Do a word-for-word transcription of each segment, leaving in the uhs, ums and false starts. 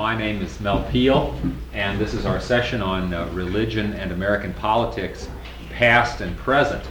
My name is Mel Peel, and this is our session on uh, religion and American politics, past and present.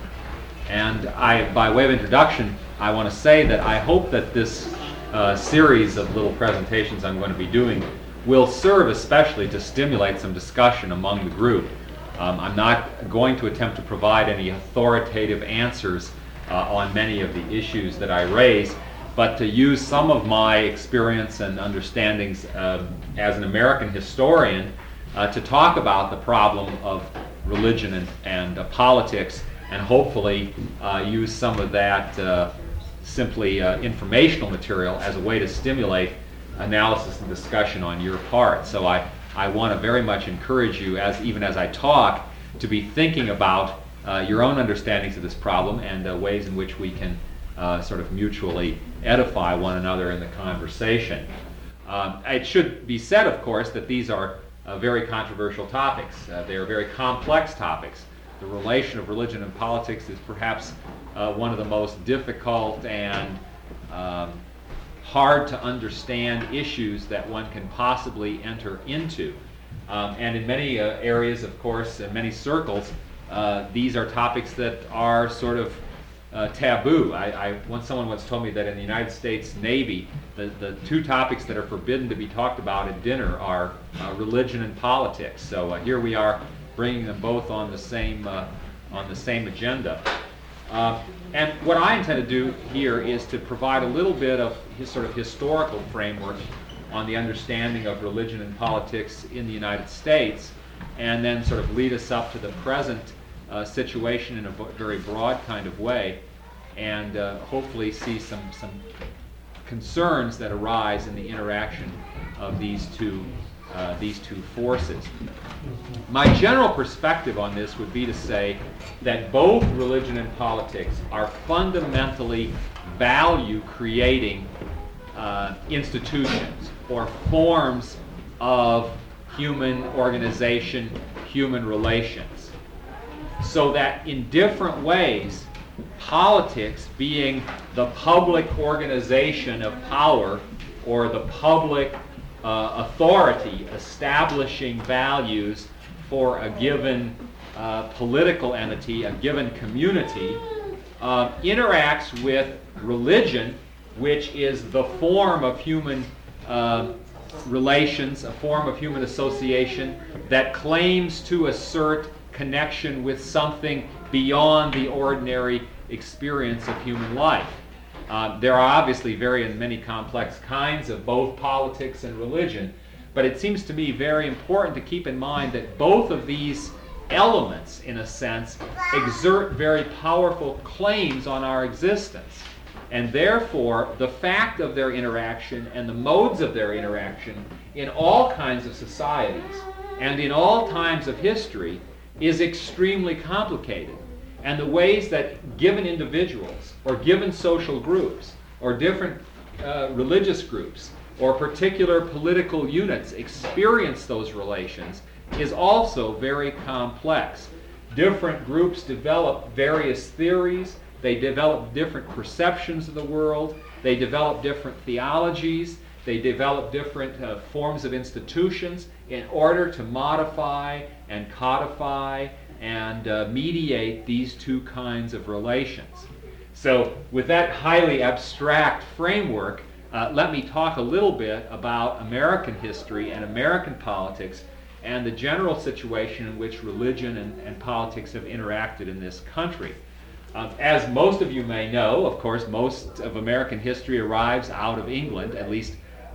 And I, by way of introduction, I want to say that I hope that this uh, series of little presentations I'm going to be doing will serve especially to stimulate some discussion among the group. Um, I'm not going to attempt to provide any authoritative answers uh, on many of the issues that I raise, but to use some of my experience and understandings uh, as an American historian uh, to talk about the problem of religion and, and uh, politics, and hopefully uh, use some of that uh, simply uh, informational material as a way to stimulate analysis and discussion on your part. So I, I want to very much encourage you, as even as I talk, to be thinking about uh, your own understandings of this problem and uh, ways in which we can uh, sort of mutually edify one another in the conversation. Um, it should be said, of course, that these are uh, very controversial topics. Uh, they are very complex topics. The relation of religion and politics is perhaps uh, one of the most difficult and um, hard to understand issues that one can possibly enter into. Um, and in many uh, areas, of course, in many circles, uh, these are topics that are sort of uh, taboo. I, I once someone once told me that in the United States Navy, the, the two topics that are forbidden to be talked about at dinner are uh, religion and politics. So uh, here we are bringing them both on the same uh, on the same agenda. Uh, and what I intend to do here is to provide a little bit of his sort of historical framework on the understanding of religion and politics in the United States, and then sort of lead us up to the present uh, situation in a b- very broad kind of way, and uh, hopefully see some, some concerns that arise in the interaction of these two, uh, these two forces. My general perspective on this would be to say that both religion and politics are fundamentally value-creating uh, institutions or forms of human organization, human relations. So that in different ways, politics, being the public organization of power or the public Uh, authority establishing values for a given uh, political entity, a given community, uh, interacts with religion, which is the form of human uh, relations, a form of human association that claims to assert connection with something beyond the ordinary experience of human life. Uh, there are obviously very and many complex kinds of both politics and religion, but it seems to me very important to keep in mind that both of these elements, in a sense, exert very powerful claims on our existence. And therefore, the fact of their interaction and the modes of their interaction in all kinds of societies and in all times of history is extremely complicated. And the ways that given individuals or given social groups or different uh, religious groups or particular political units experience those relations is also very complex. Different groups develop various theories, they develop different perceptions of the world, they develop different theologies, they develop different uh, forms of institutions in order to modify and codify and uh, mediate these two kinds of relations. So with that highly abstract framework, uh, let me talk a little bit about American history and American politics and the general situation in which religion and, and politics have interacted in this country. Um, as most of you may know, of course, most of American history arrives out of England, at least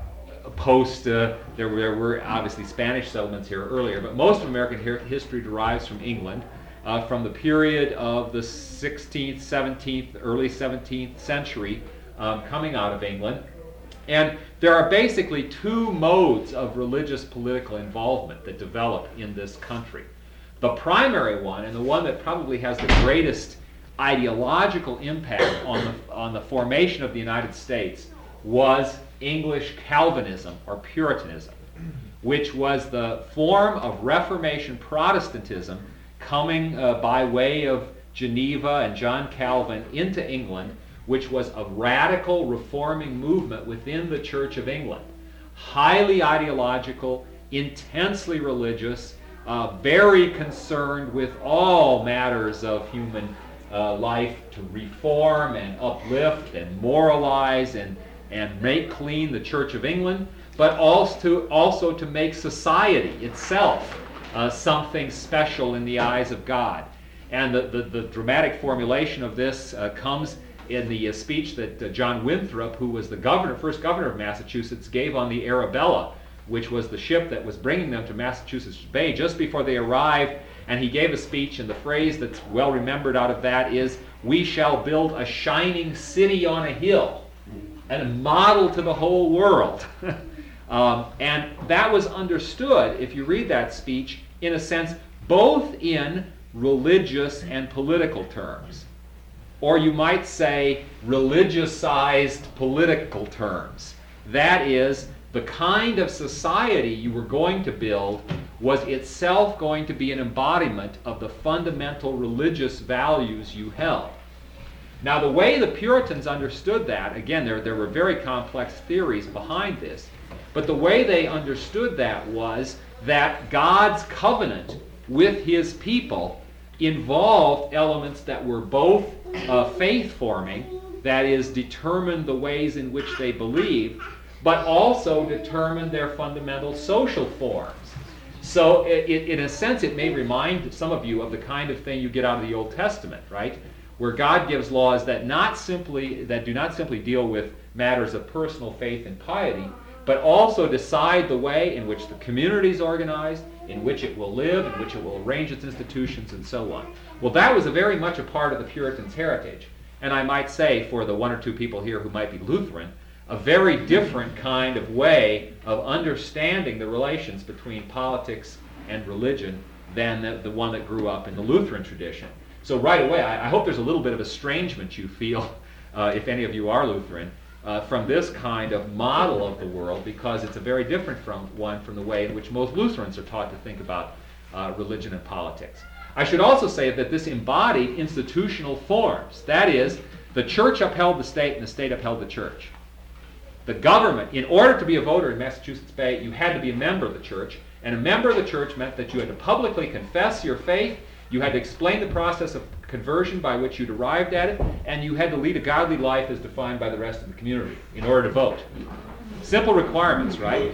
post, uh, there, were, there were obviously Spanish settlements here earlier, but most of American hi- history derives from England, uh, from the period of the sixteenth, seventeenth, early seventeenth century, um, coming out of England. And there are basically two modes of religious political involvement that develop in this country. The primary one, and the one that probably has the greatest ideological impact on the, on the formation of the United States, was English Calvinism or Puritanism, which was the form of Reformation Protestantism coming uh, by way of Geneva and John Calvin into England, which was a radical reforming movement within the Church of England. highly ideological, intensely religious, uh, very concerned with all matters of human uh, life to reform and uplift and moralize and, and make clean the Church of England, but also to, also to make society itself uh, something special in the eyes of God. And the, the, the dramatic formulation of this uh, comes in the uh, speech that uh, John Winthrop, who was the governor, first governor of Massachusetts, gave on the Arabella, which was the ship that was bringing them to Massachusetts Bay just before they arrived. And he gave a speech, and the phrase that's well remembered out of that is, "We shall build a shining city on a hill and a model to the whole world." um, and that was understood, if you read that speech, in a sense, both in religious and political terms. Or you might say religious-sized political terms. That is, the kind of society you were going to build was itself going to be an embodiment of the fundamental religious values you held. Now, the way the Puritans understood that, again, there, there were very complex theories behind this, but the way they understood that was that God's covenant with his people involved elements that were both uh, faith-forming, that is, determined the ways in which they believed, but also determined their fundamental social forms. So it, it, in a sense, it may remind some of you of the kind of thing you get out of the Old Testament, right? Where God gives laws that not simply that do not simply deal with matters of personal faith and piety, but also decide the way in which the community is organized, in which it will live, in which it will arrange its institutions, and so on. Well, that was a very much a part of the Puritans' heritage. And I might say, for the one or two people here who might be Lutheran, a very different kind of way of understanding the relations between politics and religion than the, the one that grew up in the Lutheran tradition. So right away, I, I hope there's a little bit of estrangement you feel, uh, if any of you are Lutheran, uh, from this kind of model of the world, because it's a very different from one from the way in which most Lutherans are taught to think about uh, religion and politics. I should also say that this embodied institutional forms. That is, the church upheld the state and the state upheld the church. The government, in order to be a voter in Massachusetts Bay, you had to be a member of the church, and a member of the church meant that you had to publicly confess your faith, you had to explain the process of conversion by which you'd arrived at it, and you had to lead a godly life as defined by the rest of the community in order to vote. Simple requirements, right?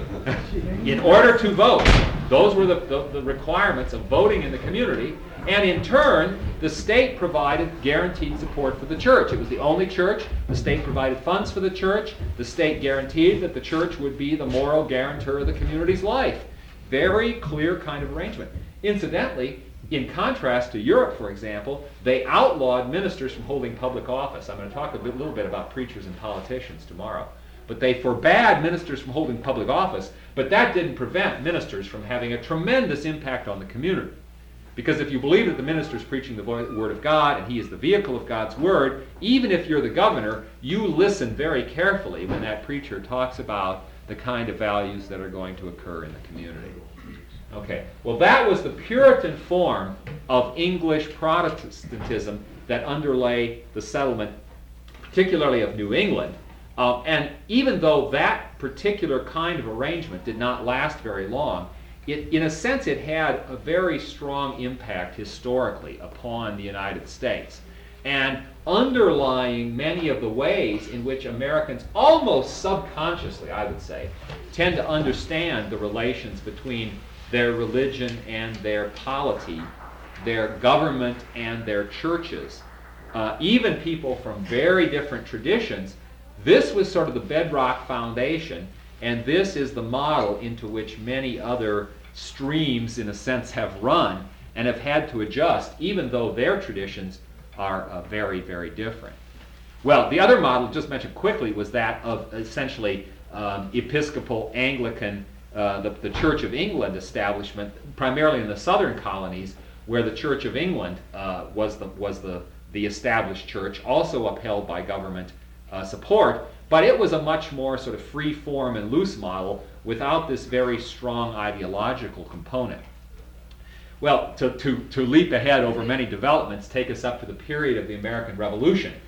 In order to vote, those were the, the, the requirements of voting in the community, and in turn, the state provided guaranteed support for the church. It was the only church. The state provided funds for the church. The state guaranteed that the church would be the moral guarantor of the community's life. Very clear kind of arrangement. Incidentally, in contrast to Europe, for example, they outlawed ministers from holding public office. I'm going to talk a bit, little bit about preachers and politicians tomorrow. But they forbade ministers from holding public office, but that didn't prevent ministers from having a tremendous impact on the community. Because if you believe that the minister is preaching the Word of God and he is the vehicle of God's Word, even if you're the governor, you listen very carefully when that preacher talks about the kind of values that are going to occur in the community. Okay, well, that was the Puritan form of English Protestantism that underlay the settlement, particularly of New England. Uh, and even though that particular kind of arrangement did not last very long, it, in a sense, it had a very strong impact historically upon the United States. And underlying many of the ways in which Americans, almost subconsciously, I would say, tend to understand the relations between their religion and their polity, their government and their churches, uh, even people from very different traditions. This was sort of the bedrock foundation, and this is the model into which many other streams, in a sense, have run and have had to adjust, even though their traditions are uh, very, very different. Well, the other model, just mentioned quickly, was that of essentially um, Episcopal Anglican, uh, the, the Church of England establishment, primarily in the southern colonies, where the Church of England uh, was the was the the established church, also upheld by government uh, support, but it was a much more sort of free form and loose model without this very strong ideological component. Well, to, to, to leap ahead over many developments, take us up to the period of the American Revolution.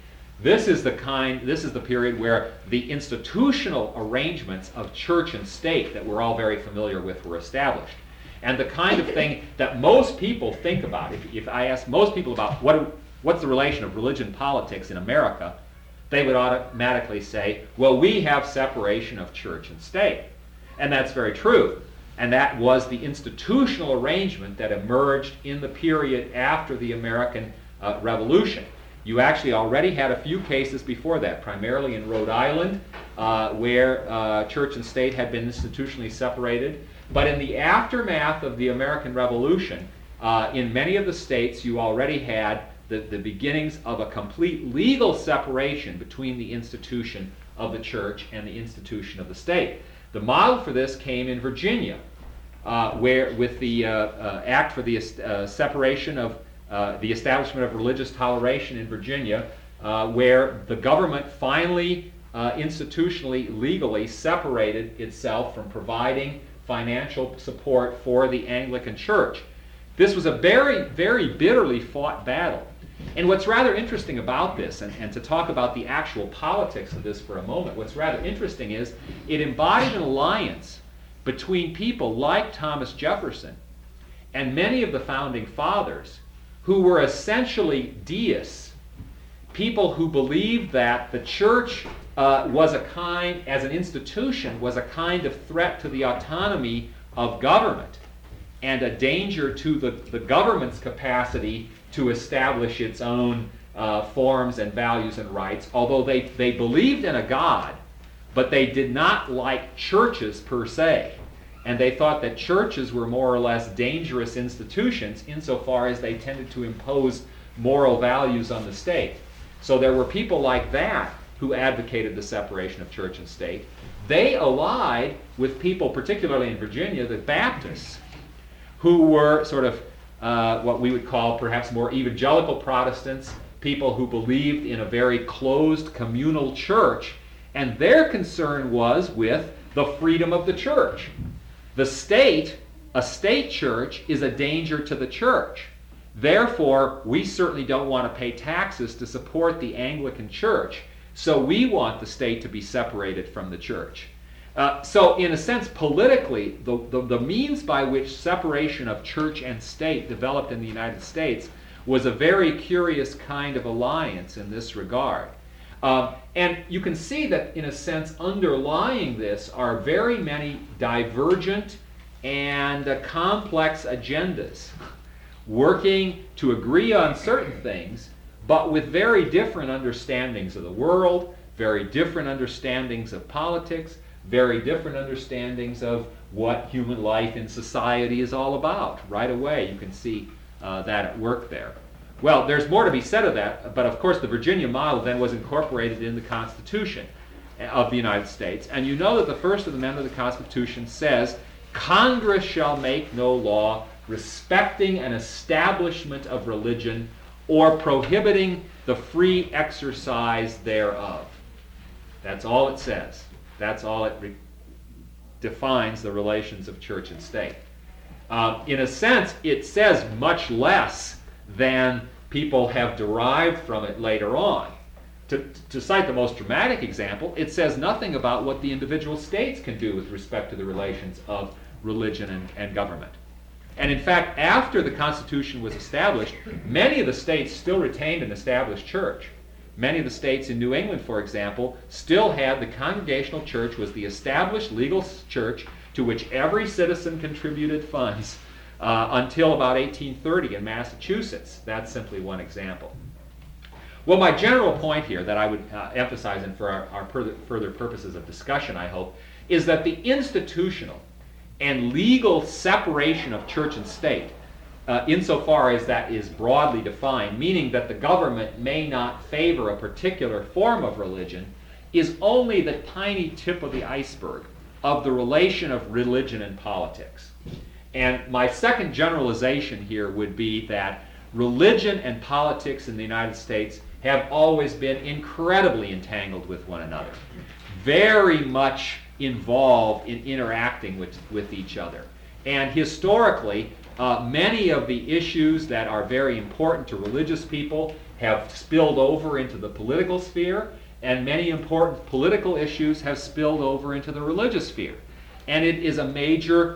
This is the kind, this is the period where the institutional arrangements of church and state that we're all very familiar with were established. And the kind of thing that most people think about, if, if I ask most people about what, what's the relation of religion and politics in America, they would automatically say, well, we have separation of church and state. And that's very true. And that was the institutional arrangement that emerged in the period after the American uh, Revolution. You actually already had a few cases before that, primarily in Rhode Island, uh, where uh, church and state had been institutionally separated. But in the aftermath of the American Revolution, uh, in many of the states, you already had the, the beginnings of a complete legal separation between the institution of the church and the institution of the state. The model for this came in Virginia, uh, where with the uh, uh, Act for the uh, Separation of uh, the Establishment of Religious Toleration in Virginia, uh, where the government finally uh, institutionally, legally separated itself from providing financial support for the Anglican Church. This was a very, very bitterly fought battle. And what's rather interesting about this, and, and to talk about the actual politics of this for a moment, what's rather interesting is it embodied an alliance between people like Thomas Jefferson and many of the founding fathers who were essentially deists, people who believed that the church uh, was a kind, as an institution, was a kind of threat to the autonomy of government and a danger to the, the government's capacity to establish its own uh, forms and values and rights, although they, they believed in a God, but they did not like churches per se. And they thought that churches were more or less dangerous institutions insofar as they tended to impose moral values on the state. So there were people like that who advocated the separation of church and state. They allied with people, particularly in Virginia, the Baptists, who were sort of uh, what we would call perhaps more evangelical Protestants, people who believed in a very closed communal church, and their concern was with the freedom of the church. The state, a state church, is a danger to the church. Therefore, we certainly don't want to pay taxes to support the Anglican Church, so we want the state to be separated from the church. Uh, so, in a sense, politically, the, the, the means by which separation of church and state developed in the United States was a very curious kind of alliance in this regard. Um, and you can see that, in a sense, underlying this are very many divergent and uh, complex agendas working to agree on certain things, but with very different understandings of the world, very different understandings of politics, very different understandings of what human life in society is all about. Right away, you can see uh, that at work there. Well, there's more to be said of that, but of course the Virginia model then was incorporated in the Constitution of the United States. And you know that the First Amendment of the Constitution says, Congress shall make no law respecting an establishment of religion or prohibiting the free exercise thereof. That's all it says. That's all it re- defines the relations of church and state. Uh, in a sense, it says much less than people have derived from it later on. To, to cite the most dramatic example, it says nothing about what the individual states can do with respect to the relations of religion and, and government. And in fact, after the Constitution was established, many of the states still retained an established church. Many of the states in New England, for example, still had the Congregational Church was the established legal church to which every citizen contributed funds uh, until about eighteen thirty in Massachusetts. That's simply one example. Well, my general point here that I would uh, emphasize, and for our, our further, further purposes of discussion, I hope, is that the institutional and legal separation of church and state, uh, insofar as that is broadly defined, meaning that the government may not favor a particular form of religion, is only the tiny tip of the iceberg of the relation of religion and politics. And my second generalization here would be that religion and politics in the United States have always been incredibly entangled with one another, very much involved in interacting with, with each other. And historically, uh, many of the issues that are very important to religious people have spilled over into the political sphere, and many important political issues have spilled over into the religious sphere. And it is a major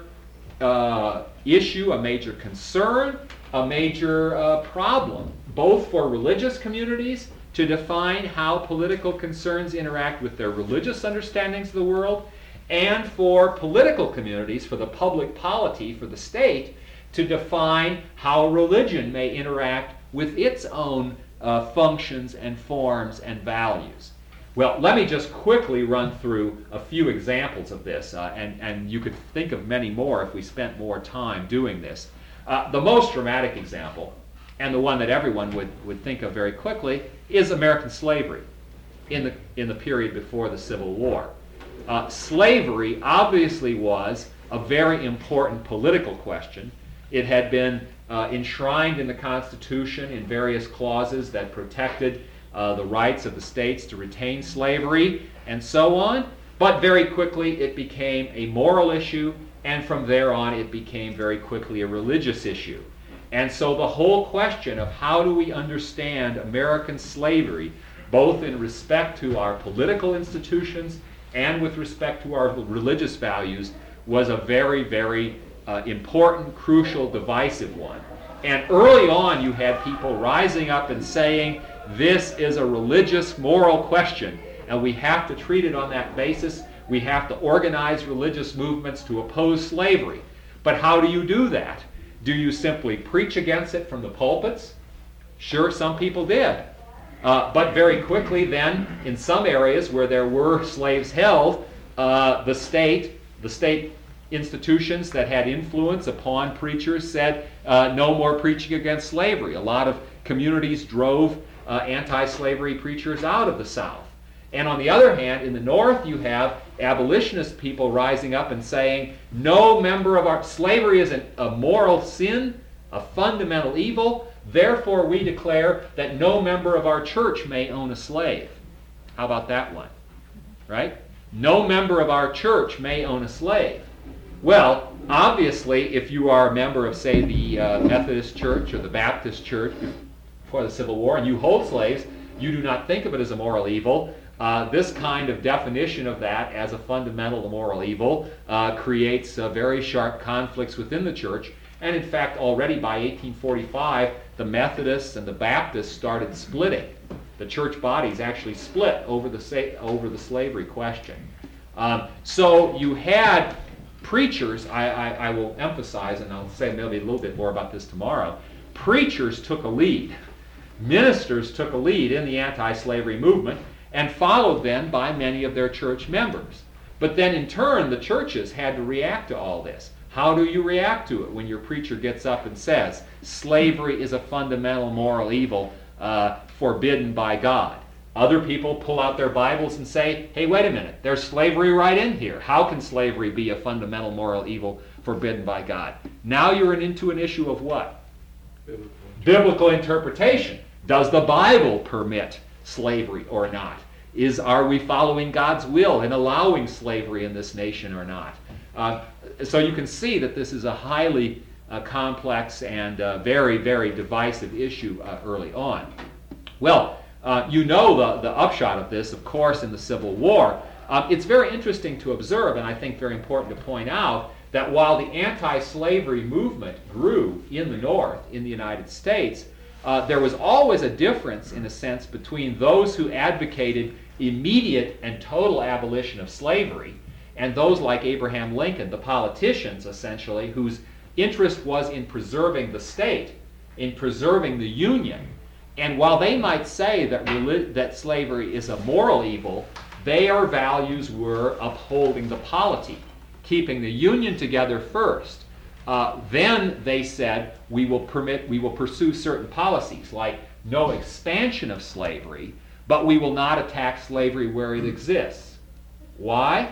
uh, issue, a major concern, a major uh, problem, both for religious communities to define how political concerns interact with their religious understandings of the world, and for political communities, for the public polity, for the state, to define how religion may interact with its own uh, functions and forms and values. Well, let me just quickly run through a few examples of this, uh, and, and you could think of many more if we spent more time doing this. Uh, the most dramatic example, and the one that everyone would, would think of very quickly, is American slavery in the, in the period before the Civil War. Uh, slavery obviously was a very important political question. It had been uh, enshrined in the Constitution in various clauses that protected uh, the rights of the states to retain slavery and so on. But very quickly it became a moral issue, and from there on it became very quickly a religious issue. And so the whole question of how do we understand American slavery, both in respect to our political institutions and with respect to our religious values, was a very, very uh, important, crucial, divisive one. And early on you had people rising up and saying, this is a religious, moral question, and we have to treat it on that basis. We have to organize religious movements to oppose slavery. But how do you do that? Do you simply preach against it from the pulpits? Sure, some people did. Uh, but very quickly then, in some areas where there were slaves held, uh, the state, the state institutions that had influence upon preachers said, uh, no more preaching against slavery. A lot of communities drove uh, anti-slavery preachers out of the South. And on the other hand, in the North, you have abolitionist people rising up and saying, no member of our, slavery is an, a moral sin, a fundamental evil, therefore we declare that no member of our church may own a slave. How about that one? Right? No member of our church may own a slave. Well, obviously, if you are a member of, say, the uh, Methodist Church or the Baptist Church before the Civil War, and you hold slaves, you do not think of it as a moral evil. Uh, this kind of definition of that as a fundamental moral evil uh, creates uh, very sharp conflicts within the church. And in fact, already by eighteen forty-five, the Methodists and the Baptists started splitting. The church bodies actually split over the sa- over the slavery question. Um, so you had preachers, I, I, I will emphasize, and I'll say maybe a little bit more about this tomorrow, preachers took a lead. Ministers took a lead in the anti-slavery movement, and followed then by many of their church members. But then in turn, the churches had to react to all this. How do you react to it when your preacher gets up and says, slavery is a fundamental moral evil uh, forbidden by God? Other people pull out their Bibles and say, hey, wait a minute, there's slavery right in here. How can slavery be a fundamental moral evil forbidden by God? Now you're into an issue of what? Biblical, Biblical interpretation. Does the Bible permit slavery or not? Is, are we following God's will in allowing slavery in this nation or not? Uh, so you can see that this is a highly uh, complex and uh, very, very divisive issue uh, early on. Well, uh, you know the, the upshot of this, of course, in the Civil War. Um, it's very interesting to observe, and I think very important to point out, that while the anti-slavery movement grew in the North, in the United States, Uh, there was always a difference, in a sense, between those who advocated immediate and total abolition of slavery and those like Abraham Lincoln, the politicians, essentially, whose interest was in preserving the state, in preserving the Union. And while they might say that, relig- that slavery is a moral evil, their values were upholding the polity, keeping the Union together first. Uh, then they said, we will permit, we will pursue certain policies, like no expansion of slavery, but we will not attack slavery where it exists. Why?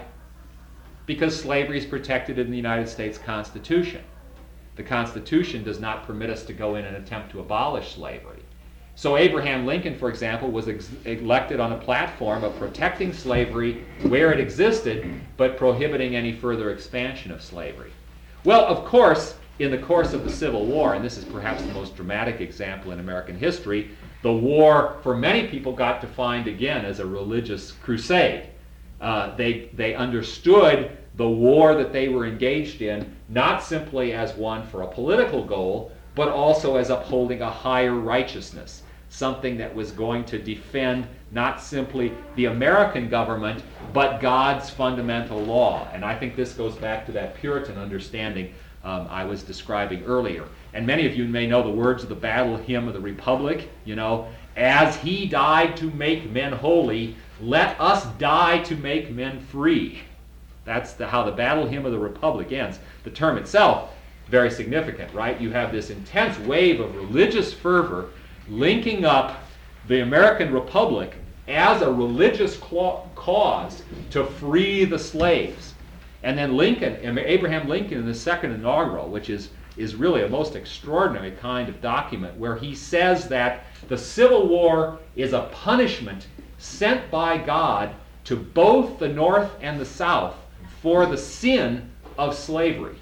Because slavery is protected in the United States Constitution. The Constitution does not permit us to go in and attempt to abolish slavery. So Abraham Lincoln, for example, was ex- elected on a platform of protecting slavery where it existed, but prohibiting any further expansion of slavery. Well, of course, in the course of the Civil War, and this is perhaps the most dramatic example in American history, the war for many people got defined again as a religious crusade. Uh, they, they understood the war that they were engaged in not simply as one for a political goal, but also as upholding a higher righteousness, something that was going to defend not simply the American government, but God's fundamental law. And I think this goes back to that Puritan understanding um, I was describing earlier. And many of you may know the words of the battle hymn of the Republic, you know, as he died to make men holy, let us die to make men free. That's the, how the battle hymn of the Republic ends. The term itself, very significant, right? You have this intense wave of religious fervor linking up the American Republic as a religious cla- cause to free the slaves. And then Lincoln, Abraham Lincoln in the second inaugural, which is, is really a most extraordinary kind of document, where he says that the Civil War is a punishment sent by God to both the North and the South for the sin of slavery.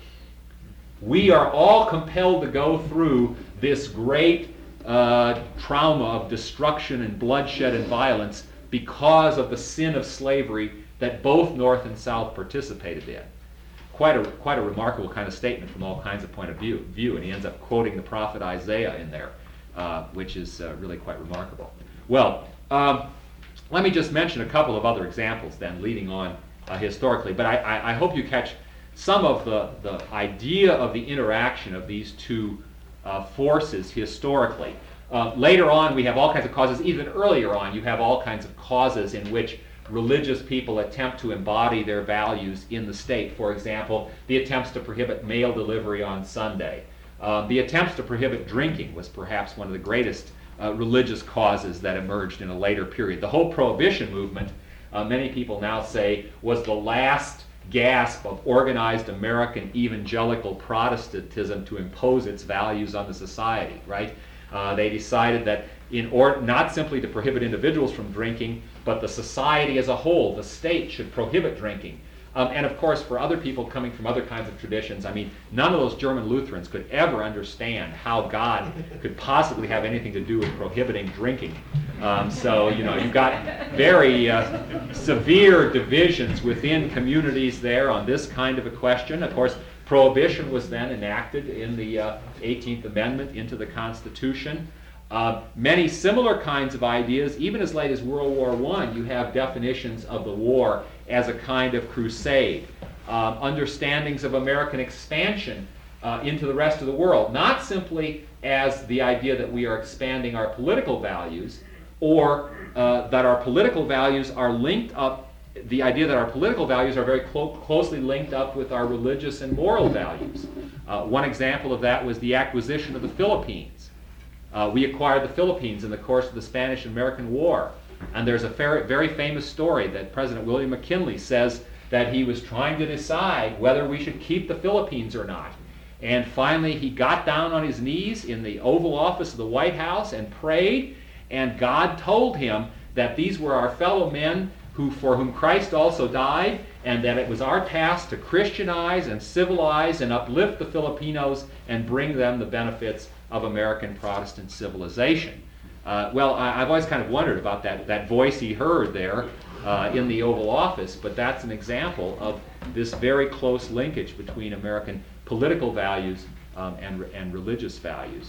We are all compelled to go through this great uh, trauma of destruction and bloodshed and violence because of the sin of slavery that both North and South participated in. Quite a, quite a remarkable kind of statement from all kinds of point of view, view and he ends up quoting the prophet Isaiah in there, uh, which is uh, really quite remarkable. Well, um, let me just mention a couple of other examples then, leading on uh, historically, but I, I, I hope you catch some of the, the idea of the interaction of these two uh, forces historically. Uh, later on, we have all kinds of causes. Even earlier on, you have all kinds of causes in which religious people attempt to embody their values in the state. For example, the attempts to prohibit mail delivery on Sunday. Uh, the attempts to prohibit drinking was perhaps one of the greatest uh, religious causes that emerged in a later period. The whole prohibition movement, uh, many people now say, was the last gasp of organized American evangelical Protestantism to impose its values on the society, right? Uh, they decided that in order not simply to prohibit individuals from drinking, but the society as a whole, the state, should prohibit drinking. Um, and of course, for other people coming from other kinds of traditions, I mean, none of those German Lutherans could ever understand how God could possibly have anything to do with prohibiting drinking. Um, so, you know, you've got very uh, severe divisions within communities there on this kind of a question. Of course, prohibition was then enacted in the uh, eighteenth Amendment into the Constitution. Uh, many similar kinds of ideas, even as late as World War One, you have definitions of the war as a kind of crusade. Um, understandings of American expansion uh, into the rest of the world, not simply as the idea that we are expanding our political values, or uh, that our political values are linked up, the idea that our political values are very clo- closely linked up with our religious and moral values. Uh, one example of that was the acquisition of the Philippines. Uh, we acquired the Philippines in the course of the Spanish-American War. And there's a fair, very famous story that President William McKinley says that he was trying to decide whether we should keep the Philippines or not. And finally, he got down on his knees in the Oval Office of the White House and prayed, and God told him that these were our fellow men who, for whom Christ also died, and that it was our task to Christianize and civilize and uplift the Filipinos and bring them the benefits of American Protestant civilization. Uh, well, I, I've always kind of wondered about that, that voice he heard there uh, in the Oval Office, but that's an example of this very close linkage between American political values um, and, and religious values.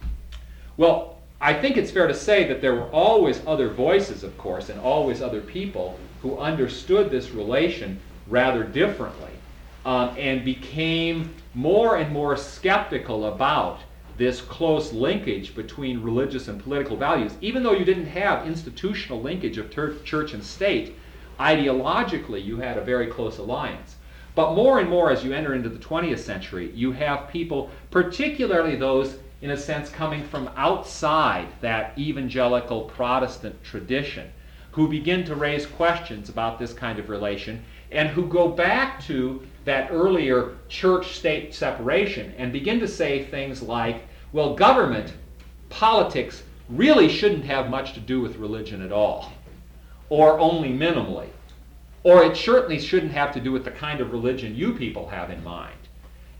Well, I think it's fair to say that there were always other voices, of course, and always other people who understood this relation rather differently um, and became more and more skeptical about this close linkage between religious and political values. Even though you didn't have institutional linkage of ter- church and state, ideologically you had a very close alliance. But more and more as you enter into the twentieth century, you have people, particularly those in a sense coming from outside that evangelical Protestant tradition, who begin to raise questions about this kind of relation and who go back to that earlier church-state separation and begin to say things like, well, government, politics really shouldn't have much to do with religion at all, or only minimally, or it certainly shouldn't have to do with the kind of religion you people have in mind.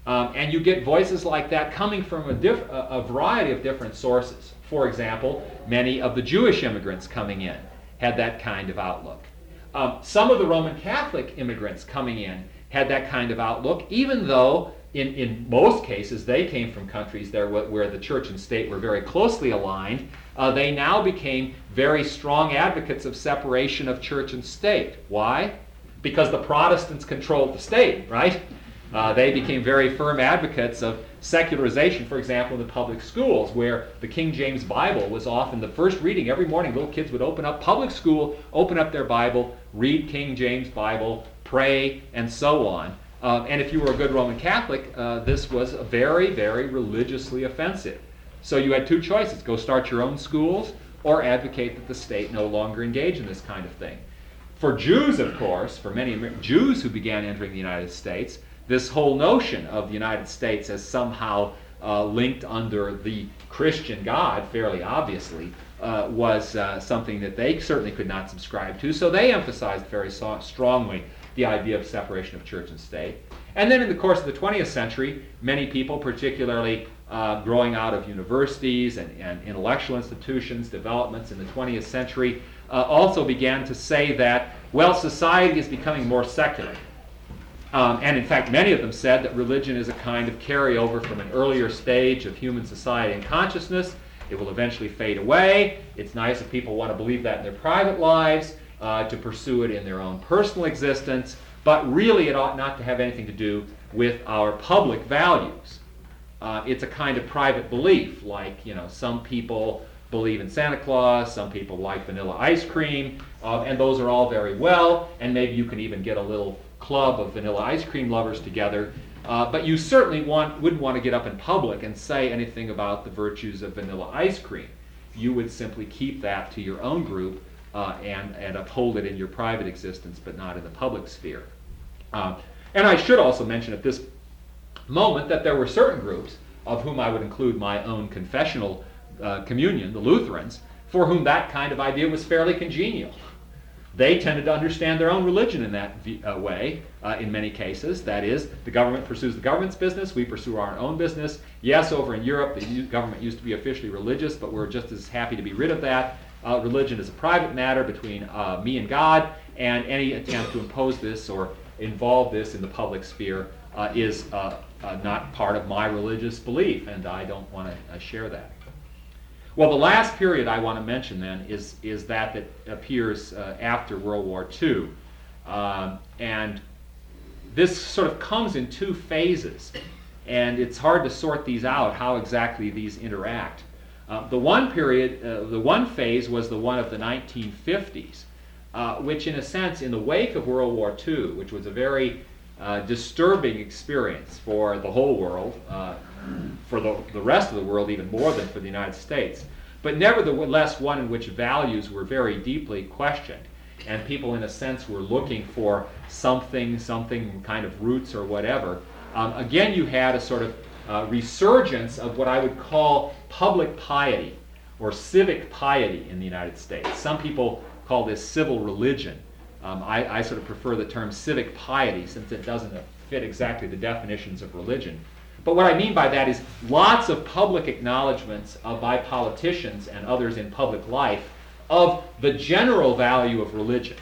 Um, and you get voices like that coming from a, diff- a variety of different sources. For example, many of the Jewish immigrants coming in had that kind of outlook. Um, some of the Roman Catholic immigrants coming in had that kind of outlook, even though in, in most cases they came from countries there where, where the church and state were very closely aligned. Uh, they now became very strong advocates of separation of church and state. Why? Because the Protestants controlled the state, right? Uh, they became very firm advocates of secularization, for example, in the public schools, where the King James Bible was often the first reading. Every morning, little kids would open up public school, open up their Bible, read King James Bible, pray, and so on. Uh, and if you were a good Roman Catholic, uh, this was very, very religiously offensive. So you had two choices: go start your own schools, or advocate that the state no longer engage in this kind of thing. For Jews, of course, for many Amer- Jews who began entering the United States, this whole notion of the United States as somehow uh, linked under the Christian God, fairly obviously, uh, was uh, something that they certainly could not subscribe to. So they emphasized very so- strongly the idea of separation of church and state. And then in the course of the twentieth century, many people, particularly uh, growing out of universities and, and intellectual institutions, developments in the twentieth century, uh, also began to say that, well, society is becoming more secular. Um, and in fact, many of them said that religion is a kind of carryover from an earlier stage of human society and consciousness. It will eventually fade away. It's nice if people want to believe that in their private lives, uh, to pursue it in their own personal existence, but really it ought not to have anything to do with our public values. Uh, it's a kind of private belief, like, you know, some people believe in Santa Claus, some people like vanilla ice cream, uh, and those are all very well, and maybe you can even get a little club of vanilla ice cream lovers together, uh, but you certainly want, wouldn't want to get up in public and say anything about the virtues of vanilla ice cream. You would simply keep that to your own group uh, and, and uphold it in your private existence, but not in the public sphere. Uh, and I should also mention at this moment that there were certain groups, of whom I would include my own confessional uh, communion, the Lutherans, for whom that kind of idea was fairly congenial. They tended to understand their own religion in that uh, way, uh, in many cases. That is, the government pursues the government's business, we pursue our own business. Yes, over in Europe, the government used to be officially religious, but we're just as happy to be rid of that. Uh, religion is a private matter between uh, me and God, and any attempt to impose this or involve this in the public sphere uh, is uh, uh, not part of my religious belief, and I don't want to uh, share that. Well, the last period I want to mention then is, is that that appears uh, after World War Two. Um, and this sort of comes in two phases, and it's hard to sort these out, how exactly these interact. Uh, the one period, uh, the one phase was the one of the nineteen fifties, uh, which in a sense, in the wake of World War Two, which was a very uh, disturbing experience for the whole world, uh, for the, the rest of the world even more than for the United States, but nevertheless one in which values were very deeply questioned, and people in a sense were looking for something, something kind of roots or whatever. Um, again, you had a sort of uh, resurgence of what I would call public piety or civic piety in the United States. Some people call this civil religion. Um, I, I sort of prefer the term civic piety since it doesn't fit exactly the definitions of religion. But what I mean by that is lots of public acknowledgments uh, by politicians and others in public life of the general value of religion.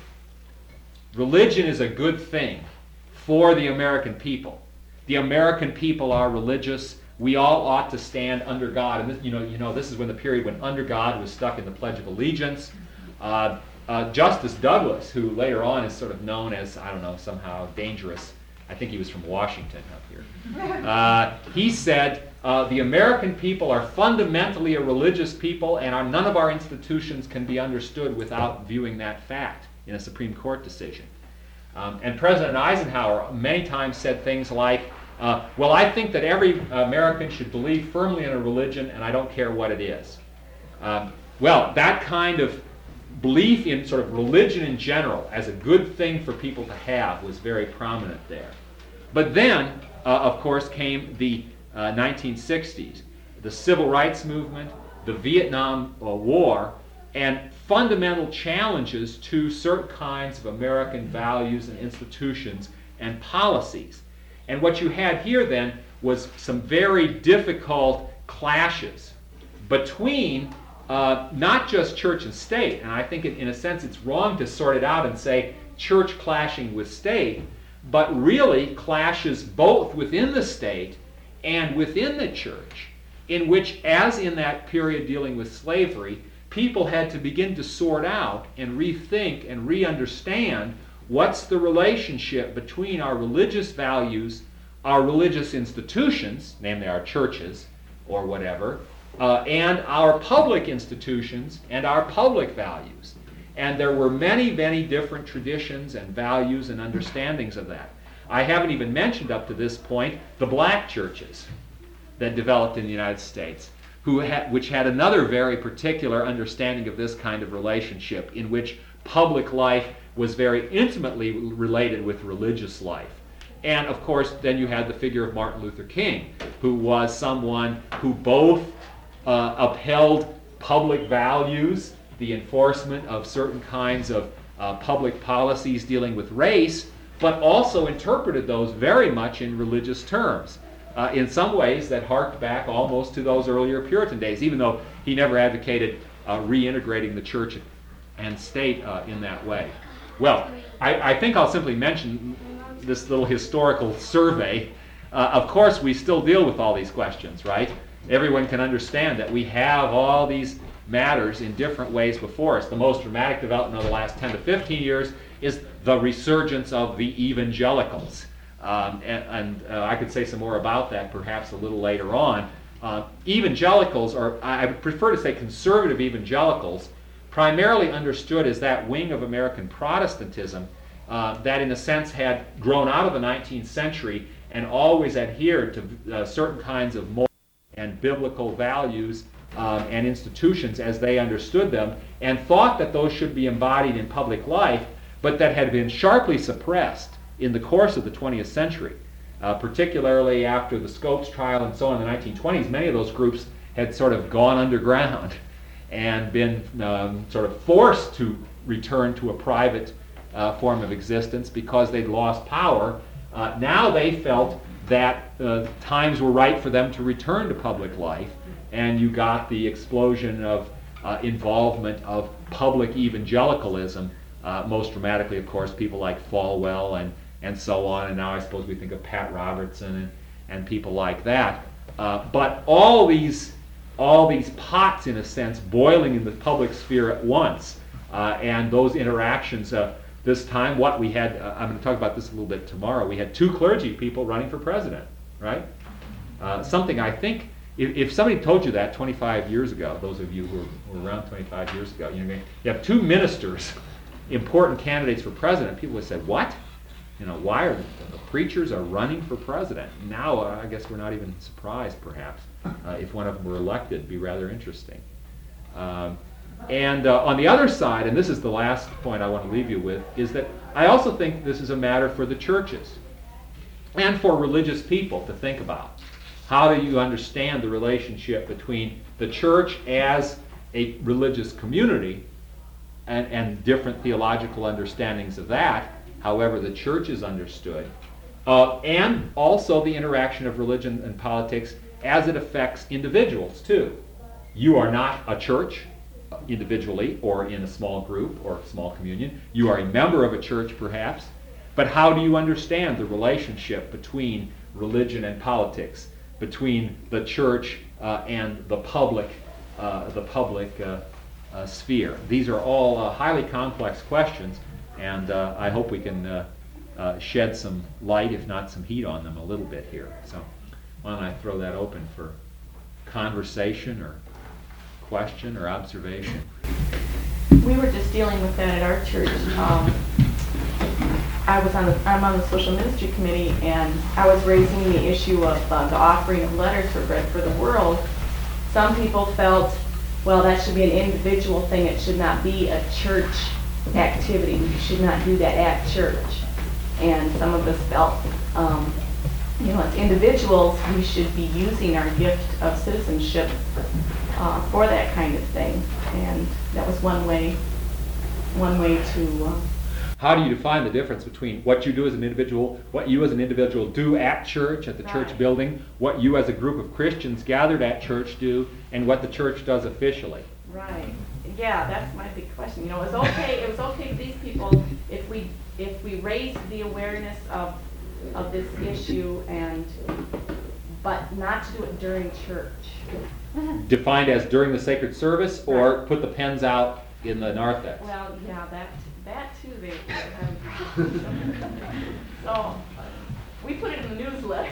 Religion is a good thing for the American people. The American people are religious. We all ought to stand under God. And this, you know, you know, this is when the period when under God was stuck in the Pledge of Allegiance. Uh, uh, Justice Douglas, who later on is sort of known as, I don't know, somehow dangerous. I think he was from Washington up here. Uh, he said, uh, the American people are fundamentally a religious people, and our, none of our institutions can be understood without viewing that fact in a Supreme Court decision. Um, and President Eisenhower many times said things like, uh, well, I think that every American should believe firmly in a religion, and I don't care what it is. Um, well, that kind of belief in sort of religion in general as a good thing for people to have was very prominent there. But then, uh, of course, came the uh, nineteen sixties, the Civil Rights Movement, the Vietnam uh, War, and fundamental challenges to certain kinds of American values and institutions and policies. And what you had here then was some very difficult clashes between uh, not just church and state, and I think it, in a sense it's wrong to sort it out and say church clashing with state, but really clashes both within the state and within the church, in which, as in that period dealing with slavery, people had to begin to sort out and rethink and re-understand what's the relationship between our religious values, our religious institutions, namely our churches or whatever, uh, and our public institutions and our public values. And there were many, many different traditions and values and understandings of that. I haven't even mentioned up to this point the black churches that developed in the United States, who ha- which had another very particular understanding of this kind of relationship, in which public life was very intimately related with religious life. And of course, then you had the figure of Martin Luther King, who was someone who both uh, upheld public values, the enforcement of certain kinds of uh, public policies dealing with race, but also interpreted those very much in religious terms, uh, in some ways that harked back almost to those earlier Puritan days, even though he never advocated uh, reintegrating the church and state uh, in that way. Well, I, I think I'll simply mention this little historical survey. Uh, of course, we still deal with all these questions, right? Everyone can understand that we have all these matters in different ways before us. The most dramatic development of the last ten to fifteen years is the resurgence of the evangelicals. Um, and and uh, I could say some more about that perhaps a little later on. Uh, evangelicals, or I prefer to say conservative evangelicals, primarily understood as that wing of American Protestantism uh, that in a sense had grown out of the nineteenth century and always adhered to uh, certain kinds of moral and biblical values um, and institutions as they understood them, and thought that those should be embodied in public life, but that had been sharply suppressed in the course of the twentieth century, uh, particularly after the Scopes trial and so on in the nineteen twenties. Many of those groups had sort of gone underground and been um, sort of forced to return to a private uh, form of existence because they'd lost power. Uh, now they felt that uh, times were right for them to return to public life, and you got the explosion of uh, involvement of public evangelicalism, uh, most dramatically, of course, people like Falwell and, and so on, and now I suppose we think of Pat Robertson and, and people like that. Uh, but all these all these pots, in a sense, boiling in the public sphere at once, uh, and those interactions. Uh, this time, what we had, uh, I'm going to talk about this a little bit tomorrow, we had two clergy people running for president, right? Uh, something I think, if, if somebody told you that twenty-five years ago, those of you who were, were around twenty-five years ago, you know, you have two ministers, important candidates for president, people would say, what? You know, why are the, the preachers are running for president? Now, uh, I guess we're not even surprised, perhaps. Uh, if one of them were elected, it'd be rather interesting. Um, and uh, on the other side, and this is the last point I want to leave you with, is that I also think this is a matter for the churches and for religious people to think about. How do you understand the relationship between the church as a religious community and, and different theological understandings of that, however the church is understood, uh, and also the interaction of religion and politics as it affects individuals too. You are not a church individually or in a small group or small communion. You are a member of a church perhaps, but how do you understand the relationship between religion and politics, between the church uh, and the public, uh, the public uh, uh, sphere? These are all uh, highly complex questions, and uh, I hope we can uh, uh, shed some light, if not some heat, on them a little bit here. So why don't I throw that open for conversation or question or observation? We were just dealing with that at our church. Um, I was on the I'm on the social ministry committee, and I was raising the issue of uh, the offering of letters for Bread for the World. Some people felt, well, that should be an individual thing. It should not be a church activity. We should not do that at church. And some of us felt, um, you know, as individuals, we should be using our gift of citizenship uh, for that kind of thing. And that was one way, one way to. Uh, how do you define the difference between what you do as an individual, what you as an individual do at church, at the church Right. building, what you as a group of Christians gathered at church do, and what the church does officially? Right, yeah, that's my big question, you know, it was okay, it was okay for these people if we, if we raised the awareness of, of this issue and, but not to do it during church. Defined as during the sacred service, or Right. put the pens out in the narthex? Well, yeah, that, that too, they, they have. So, we put it in the newsletter.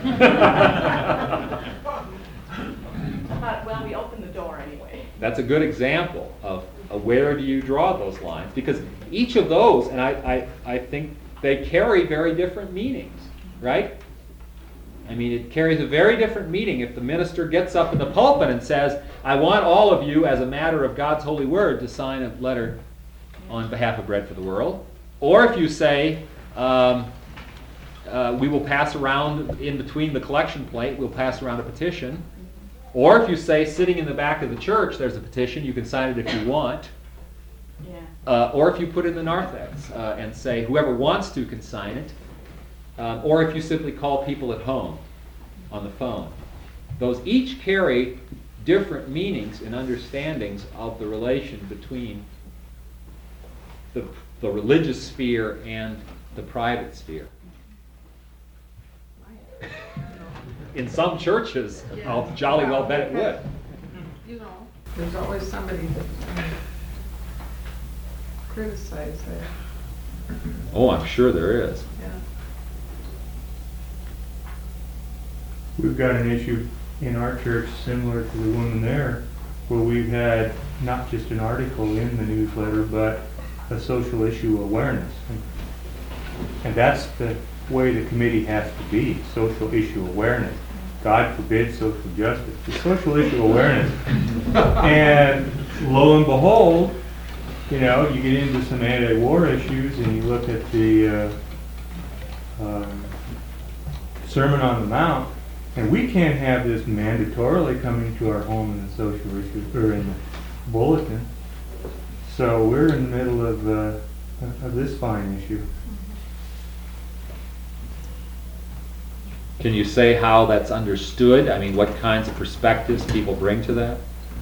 I thought, well, we opened the door anyway. That's a good example of, of where do you draw those lines, because each of those, and I, I, I think they carry very different meanings, right? I mean, it carries a very different meaning if the minister gets up in the pulpit and says, I want all of you, as a matter of God's holy word, to sign a letter on behalf of Bread for the World. Or if you say, um, uh, we will pass around, in between the collection plate, we'll pass around a petition. Or if you say, sitting in the back of the church, there's a petition, you can sign it if you want. Yeah. Uh, or if you put it in the narthex uh, and say, whoever wants to can sign it. Um, or if you simply call people at home on the phone. Those each carry different meanings and understandings of the relation between the, the religious sphere and the private sphere. In some churches, I'll jolly well bet it would. You know, there's always somebody that um, criticizes that. Oh, I'm sure there is. Yeah. We've got an issue in our church similar to the woman there, where we've had not just an article in the newsletter, but a social issue awareness. And that's the way the committee has to be, social issue awareness. God forbid social justice, the social issue awareness. And lo and behold, you know, you get into some anti-war issues and you look at the uh, um, Sermon on the Mount, and we can't have this mandatorily coming to our home in the social issue, or in the bulletin. So we're in the middle of, uh, of this fine issue. Can you say how that's understood? I mean, what kinds of perspectives people bring to that?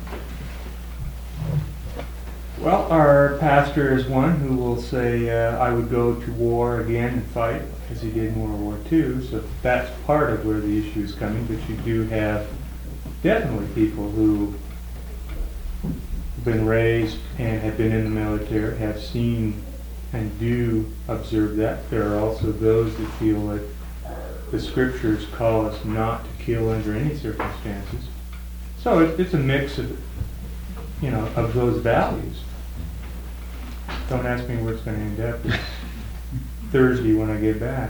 Well, our pastor is one who will say, uh, I would go to war again and fight, as he did in World War Two, so that's part of where the issue is coming, but you do have definitely people who have been raised and have been in the military, have seen and do observe that. There are also those that feel that the scriptures call us not to kill under any circumstances. So it, it's a mix of, you know, of those values. Don't ask me where it's going to end up. It's Thursday when I get back.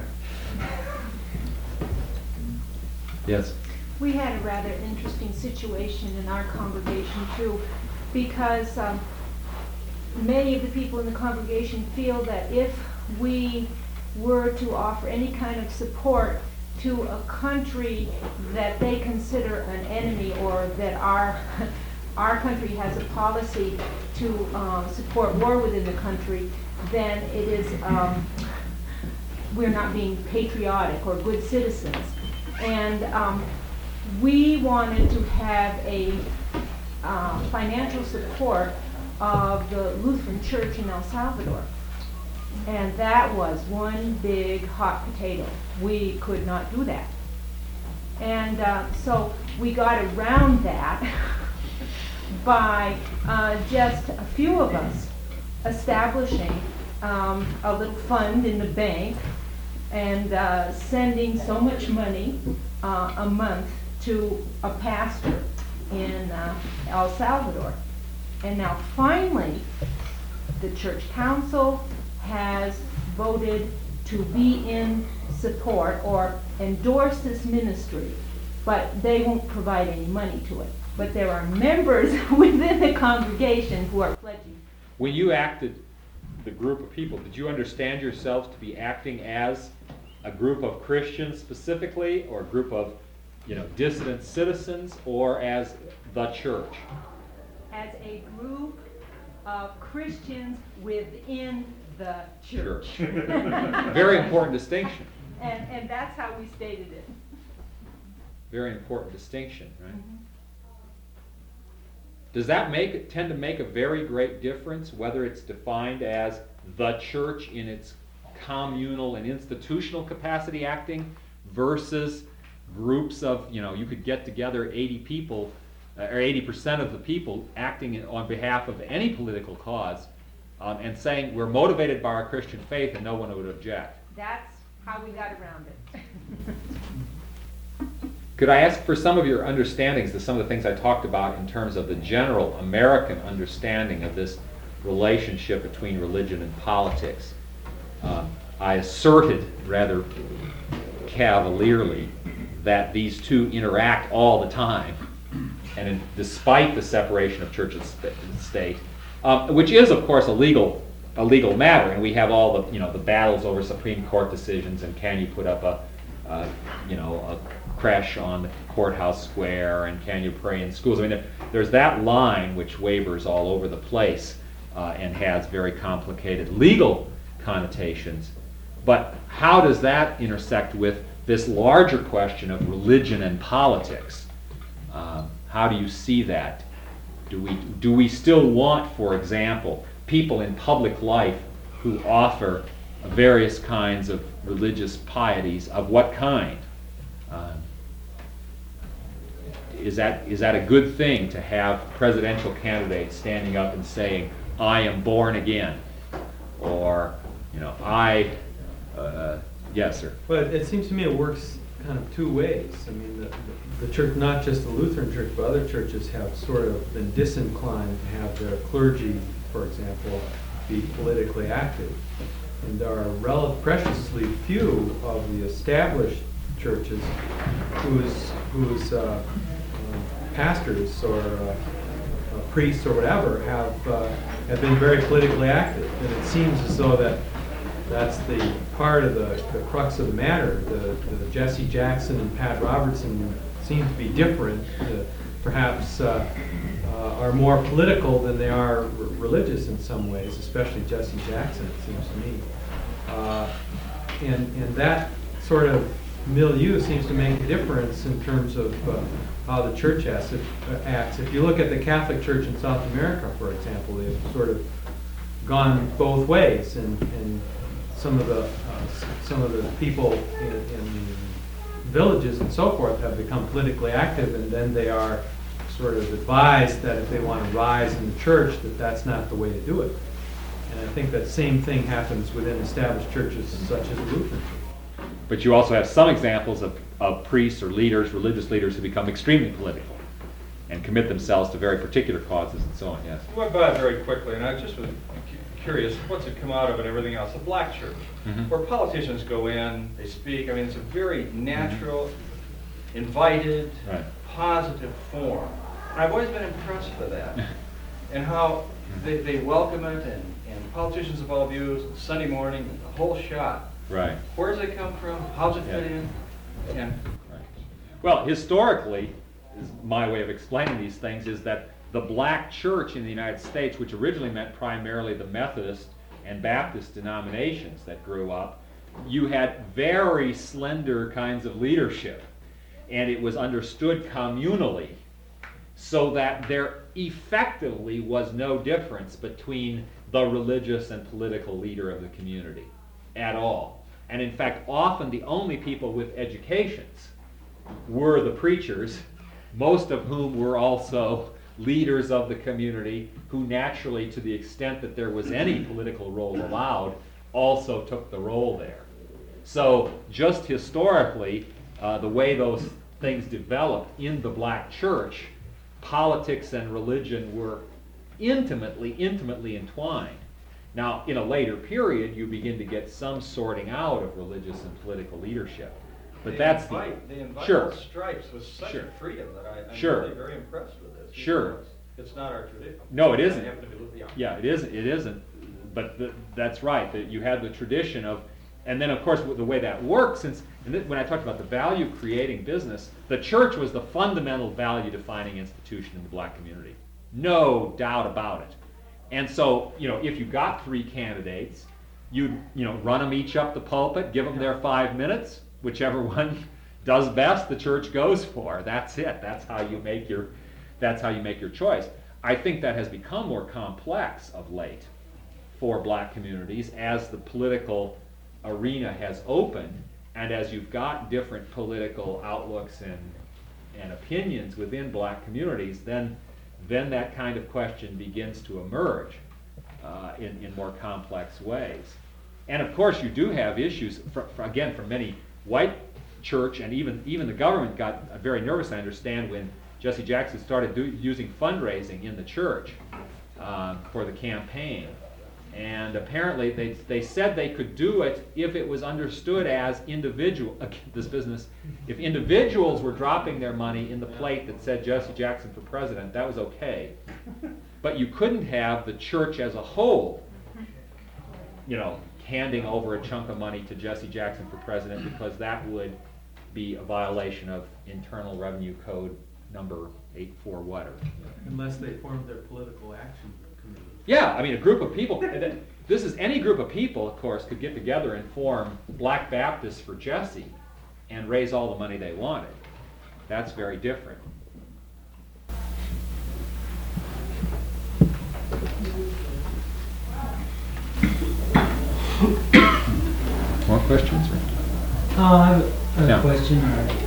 Yes. We had a rather interesting situation in our congregation too, because um, many of the people in the congregation feel that if we were to offer any kind of support to a country that they consider an enemy, or that our our country has a policy to um, support war within the country, then it is um, we're not being patriotic or good citizens. And um, we wanted to have a uh, financial support of the Lutheran Church in El Salvador. And that was one big hot potato. We could not do that. And uh, so we got around that by uh, just a few of us establishing um, a little fund in the bank and uh, sending so much money uh, a month to a pastor in uh, El Salvador. And now finally, the church council has voted to be in support or endorse this ministry, but they won't provide any money to it. But there are members within the congregation who are pledging. When you acted, the group of people, did you understand yourselves to be acting as a group of Christians specifically, or a group of, you know, dissident citizens, or as the church? As a group of Christians within the church. Church. Very important distinction. And, and that's how we stated it. Very important distinction, right? Mhm. Does that make tend to make a very great difference whether it's defined as the church in its communal and institutional capacity acting versus groups of, you know, you could get together eighty people uh, or eighty percent of the people acting on behalf of any political cause um, and saying we're motivated by our Christian faith and no one would object? That's how we got around it. Could I ask for some of your understandings of some of the things I talked about in terms of the general American understanding of this relationship between religion and politics? Um, I asserted rather cavalierly that these two interact all the time, and in, despite the separation of church and sta- and state, um, which is of course a legal a legal matter, and we have all the you know the battles over Supreme Court decisions and can you put up a uh, you know a creche on the courthouse square and can you pray in schools? I mean, there, there's that line which wavers all over the place uh, and has very complicated legal connotations. But how does that intersect with this larger question of religion and politics? Um, how do you see that? Do we do we still want, for example, people in public life who offer various kinds of religious pieties? Of what kind? Um, is that is that a good thing to have presidential candidates standing up and saying, "I am born again," or you know, I uh, yes, sir. But it seems to me it works kind of two ways. I mean, the, the, the church, not just the Lutheran Church, but other churches have sort of been disinclined to have their clergy, for example, be politically active. And there are rel- preciously few of the established churches whose whose uh, uh, pastors or uh, uh, priests or whatever have uh, have been very politically active. And it seems as though that that's the part of the, the crux of the matter. The, the Jesse Jackson and Pat Robertson seem to be different, uh, perhaps uh, uh, are more political than they are r- religious in some ways, especially Jesse Jackson, it seems to me. Uh, and, and that sort of milieu seems to make a difference in terms of uh, how the church acts. If, uh, acts. If you look at the Catholic Church in South America, for example, they've sort of gone both ways, and, and some of the uh, some of the people in, in villages and so forth have become politically active, and then they are sort of advised that if they want to rise in the church, that that's not the way to do it. And I think that same thing happens within established churches such as the Lutheran Church. But you also have some examples of, of priests or leaders, religious leaders, who become extremely political and commit themselves to very particular causes and so on, yes. You went by it very quickly, and I just was cu- curious, what's it come out of and everything else? A black church, Mhm. where politicians go in, they speak. I mean, it's a very natural, invited, Right. positive form. And I've always been impressed with that, and how they, they welcome it, and, and politicians of all views, Sunday morning, the whole shot. Right. Where does it come from? How's it fit Yeah. in? And Right. Well, historically, is my way of explaining these things is that the black church in the United States, which originally meant primarily the Methodist and Baptist denominations that grew up, you had very slender kinds of leadership, and it was understood communally, so that there effectively was no difference between the religious and political leader of the community at all. And in fact, often the only people with educations were the preachers, most of whom were also leaders of the community, who naturally, to the extent that there was any political role allowed, also took the role there. So just historically, uh, the way those things developed in the black church, politics and religion were intimately, intimately entwined. Now, in a later period, you begin to get some sorting out of religious and political leadership. But they that's invite, the, they invite sure. all stripes with such Sure. a freedom that I, I'm Sure. really very impressed with this. Sure. Because It's not our tradition. No, it I isn't. happen to be Lutheran. Yeah, it isn't. It isn't. But the, that's right. That you had the tradition of, and then of course with the way that works. Since and th- when I talked about the value-creating business, the church was the fundamental value-defining institution in the black community. No doubt about it. And so, you know, if you got three candidates, you, you know, run them each up the pulpit, give them their five minutes, whichever one does best, the church goes for. That's it. That's how you make your, that's how you make your choice. I think that has become more complex of late for black communities as the political arena has opened, and as you've got different political outlooks and, and opinions within black communities, then, then that kind of question begins to emerge uh, in, in more complex ways. And of course, you do have issues, for, for, again, for many white church, and even, even the government got very nervous, I understand, when Jesse Jackson started do, using fundraising in the church uh, for the campaign. And apparently they, they said they could do it if it was understood as individual, this business, if individuals were dropping their money in the plate that said Jesse Jackson for president, that was okay. But you couldn't have the church as a whole, you know, handing over a chunk of money to Jesse Jackson for president, because that would be a violation of Internal Revenue Code number eight four whatever. Unless they formed their political action committee. Yeah, I mean, a group of people, this is any group of people, of course, could get together and form Black Baptists for Jesse and raise all the money they wanted. That's very different. More questions? Or? Oh, I have a, a Yeah. question.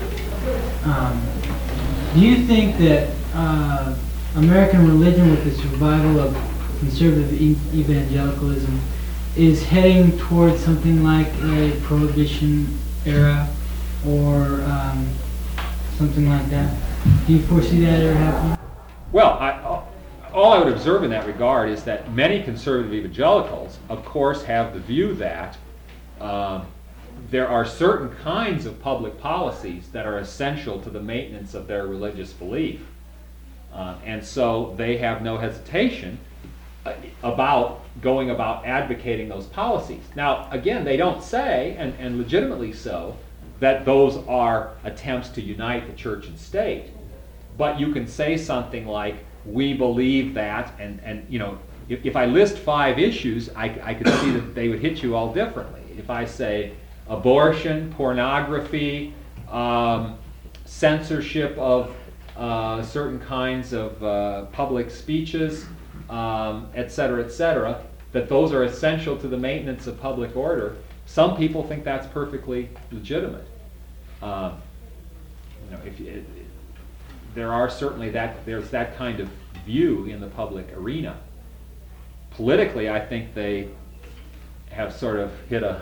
Um, do you think that uh, American religion, with its revival of conservative e- evangelicalism, is heading towards something like a prohibition era, or um, something like that? Do you foresee that ever happening? Well, I, all I would observe in that regard is that many conservative evangelicals, of course, have the view that um, there are certain kinds of public policies that are essential to the maintenance of their religious belief. Uh, and so they have no hesitation uh, about going about advocating those policies. Now, again, they don't say, and, and legitimately so, that those are attempts to unite the church and state. But you can say something like, we believe that, and, and you know, if, if I list five issues, I, I could see that they would hit you all differently. If I say abortion, pornography, um, censorship of uh, certain kinds of uh, public speeches, um, et cetera, et cetera, that those are essential to the maintenance of public order, some people think that's perfectly legitimate. Um, you know, if you, it, there are certainly that, there's that kind of view in the public arena. Politically, I think they have sort of hit a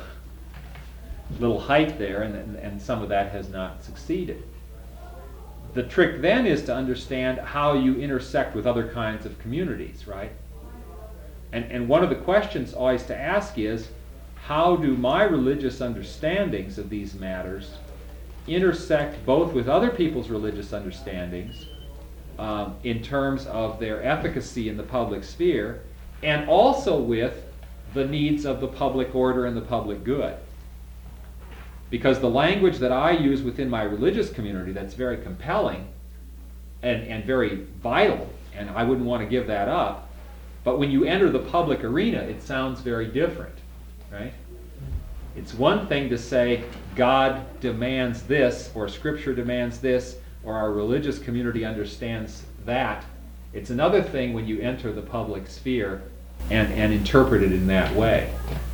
little height there, and, and, and some of that has not succeeded. The trick then is to understand how you intersect with other kinds of communities, right? And, and one of the questions always to ask is, how do my religious understandings of these matters intersect both with other people's religious understandings um, in terms of their efficacy in the public sphere, and also with the needs of the public order and the public good? Because the language that I use within my religious community that's very compelling and, and very vital, and I wouldn't want to give that up, but when you enter the public arena, it sounds very different, right? It's one thing to say God demands this, or Scripture demands this, or our religious community understands that. It's another thing when you enter the public sphere and, and interpret it in that way.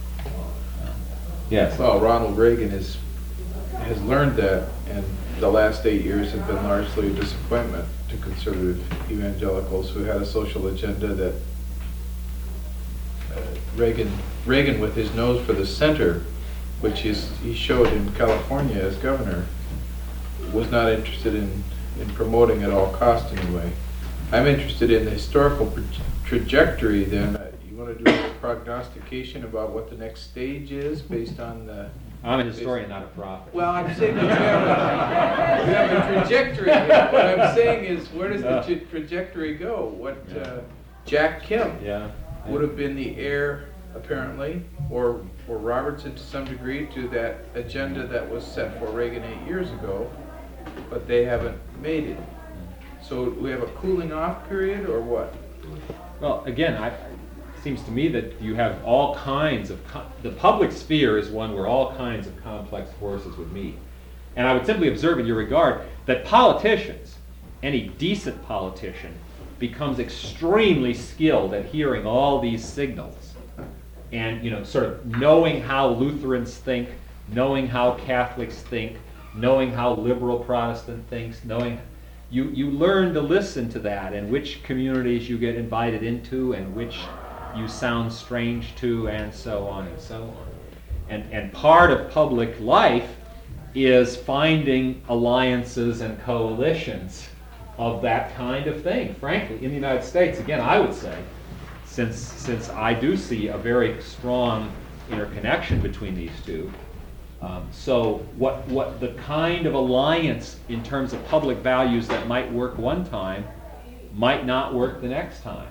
Yes? Well, Ronald Reagan is, has learned that, and the last eight years have been largely a disappointment to conservative evangelicals who had a social agenda that uh, Reagan, Reagan with his nose for the center, which is, he showed in California as governor, was not interested in, in promoting at all cost anyway. I'm interested in the historical tra- trajectory then. Uh, you want to do a prognostication about what the next stage is based on the... I'm a historian, not a prophet. Well, I'm saying that you have a, you have a trajectory here. What I'm saying is, where does the tra- trajectory go? What uh, Jack Kemp Yeah. would have been the heir, apparently, or or Robertson to some degree, to that agenda that was set for Reagan eight years ago, but they haven't made it. So we have a cooling off period, or what? Well, again, I, seems to me that you have all kinds of, co- the public sphere is one where all kinds of complex forces would meet. And I would simply observe in your regard that politicians, any decent politician, becomes extremely skilled at hearing all these signals and, you know, sort of knowing how Lutherans think, knowing how Catholics think, knowing how liberal Protestant thinks, knowing you, you learn to listen to that and which communities you get invited into and which you sound strange to, and so on and so on. And, and part of public life is finding alliances and coalitions of that kind of thing. Frankly, in the United States, again, I would say, since, since I do see a very strong interconnection between these two, Um, so what, what the kind of alliance in terms of public values that might work one time might not work the next time.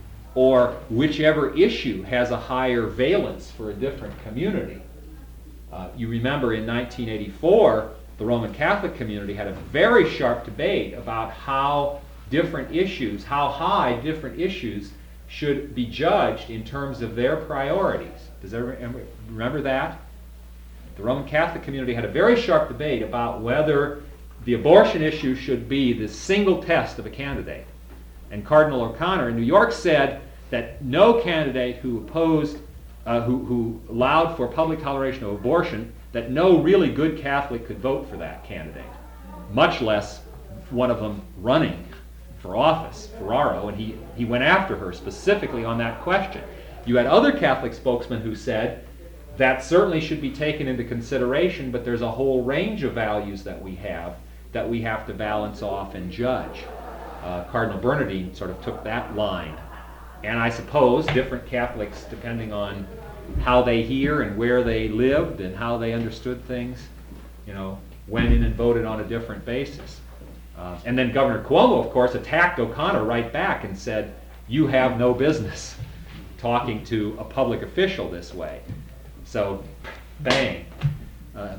Or whichever issue has a higher valence for a different community. Uh, you remember in nineteen eighty-four, the Roman Catholic community had a very sharp debate about how different issues, how high different issues should be judged in terms of their priorities. Does everyone remember that? The Roman Catholic community had a very sharp debate about whether the abortion issue should be the single test of a candidate. And Cardinal O'Connor in New York said that no candidate who opposed, uh, who, who allowed for public toleration of abortion, that no really good Catholic could vote for that candidate, much less one of them running for office, Ferraro, and he, he went after her specifically on that question. You had other Catholic spokesmen who said, that certainly should be taken into consideration, but there's a whole range of values that we have that we have to balance off and judge. Uh, Cardinal Bernardine sort of took that line. And I suppose different Catholics, depending on how they hear and where they lived and how they understood things, you know, went in and voted on a different basis. Uh, and then Governor Cuomo, of course, attacked O'Connor right back and said, you have no business talking to a public official this way. So, bang. Uh,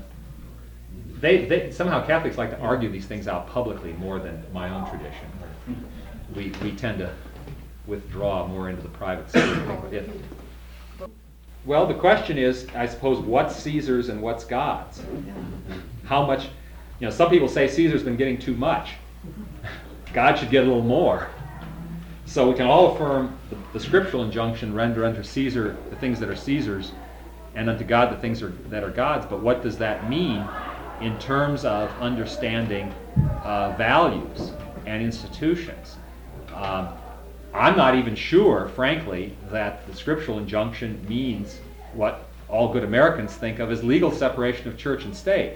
they, they, somehow Catholics like to argue these things out publicly more than my own tradition. We, we tend to withdraw more into the private sphere. Well, the question is, I suppose, what's Caesar's and what's God's? How much, you know, some people say Caesar's been getting too much. God should get a little more. So we can all affirm the, the scriptural injunction, render unto Caesar the things that are Caesar's, and unto God the things are, that are God's. But what does that mean in terms of understanding uh, values and institutions? Um, I'm not even sure, frankly, that the scriptural injunction means what all good Americans think of as legal separation of church and state.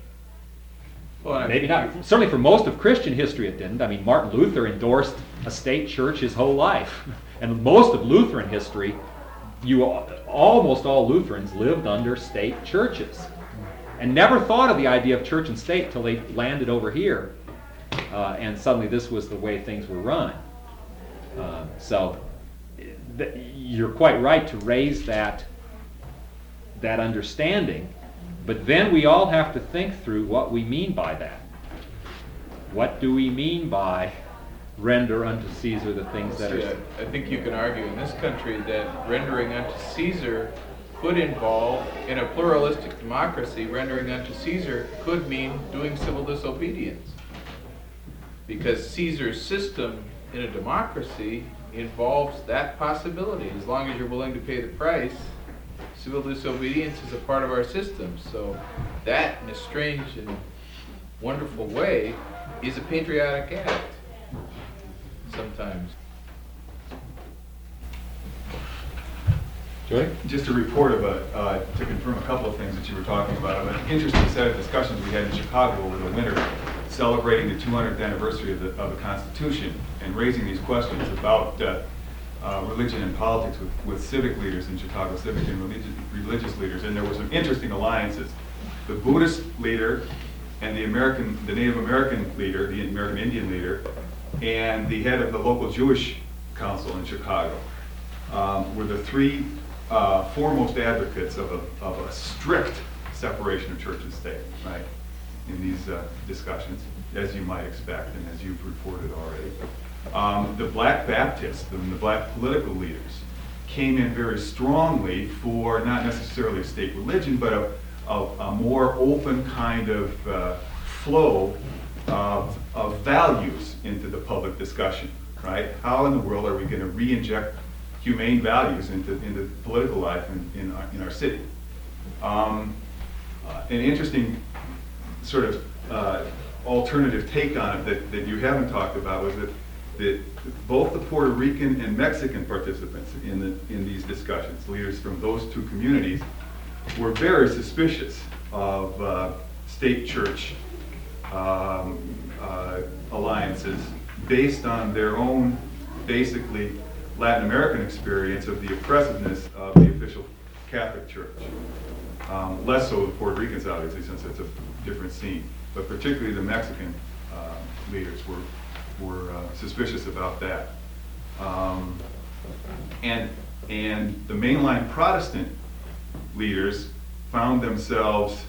Well, maybe not. Certainly for most of Christian history it didn't. I mean, Martin Luther endorsed a state church his whole life. And most of Lutheran history, you almost all Lutherans lived under state churches and never thought of the idea of church and state till they landed over here, uh, and suddenly this was the way things were run. Uh, so th- you're quite right to raise that that understanding, but then we all have to think through what we mean by that. What do we mean by render unto Caesar the things that are... Yeah, I think you can argue in this country that rendering unto Caesar could involve, in a pluralistic democracy, rendering unto Caesar could mean doing civil disobedience. Because Caesar's system in a democracy involves that possibility. As long as you're willing to pay the price, civil disobedience is a part of our system. So that, in a strange and wonderful way, is a patriotic act. Sometimes. Joey? Just a report of a, uh, to confirm a couple of things that you were talking about, of an interesting set of discussions we had in Chicago over the winter, celebrating the two hundredth anniversary of the, of the Constitution, and raising these questions about uh, uh, religion and politics with, with civic leaders in Chicago, civic and religious, religious leaders. And there were some interesting alliances. The Buddhist leader and the American, the Native American leader, the American Indian leader, and the head of the local Jewish council in Chicago um, were the three uh, foremost advocates of a, of a strict separation of church and state, right, in these uh, discussions, as you might expect and as you've reported already. Um, the Black Baptists and the black political leaders came in very strongly for not necessarily a state religion, but a, a, a more open kind of uh, flow of, of values into the public discussion, right? How in the world are we going to re-inject humane values into, into political life in, in, our, in our city? Um, uh, an interesting sort of uh, alternative take on it that, that you haven't talked about was that, that both the Puerto Rican and Mexican participants in, the, in these discussions, leaders from those two communities, were very suspicious of uh, state-church um, uh, alliances based on their own, basically, Latin American experience of the oppressiveness of the official Catholic Church. Um, less so the Puerto Ricans, obviously, since it's a different scene. But particularly the Mexican uh, leaders were, were uh, suspicious about that. Um, and, and the mainline Protestant leaders found themselves,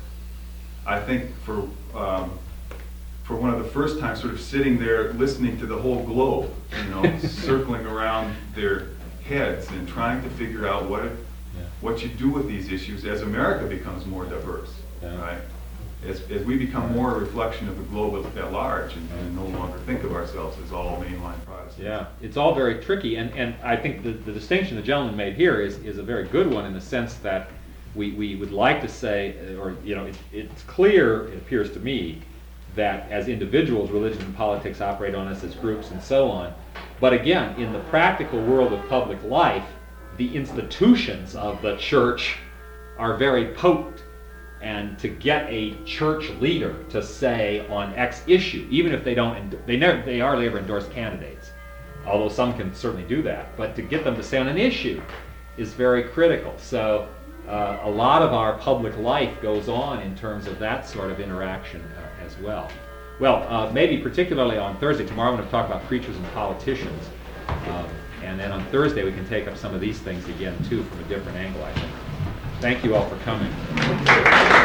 I think, for, um, for one of the first times, sort of sitting there listening to the whole globe, you know, circling around their heads and trying to figure out what, it, yeah. what you do with these issues as America becomes more diverse, yeah. right? As, as we become more a reflection of the globe at large and, and no longer think of ourselves as all mainline Protestants. Yeah, it's all very tricky, and, and I think the, the distinction the gentleman made here is, is a very good one in the sense that we, we would like to say, or, you know, it, it's clear, it appears to me, that as individuals, religion and politics operate on us as groups and so on. But again, in the practical world of public life, the institutions of the church are very potent. And to get a church leader to say on X issue, even if they don't, they never, they hardly ever endorse candidates, although some can certainly do that. But to get them to say on an issue is very critical. So uh, a lot of our public life goes on in terms of that sort of interaction uh, as well. Well, uh, maybe particularly on Thursday. Tomorrow I'm going to talk about preachers and politicians, um, and then on Thursday we can take up some of these things again too from a different angle, I think. Thank you all for coming.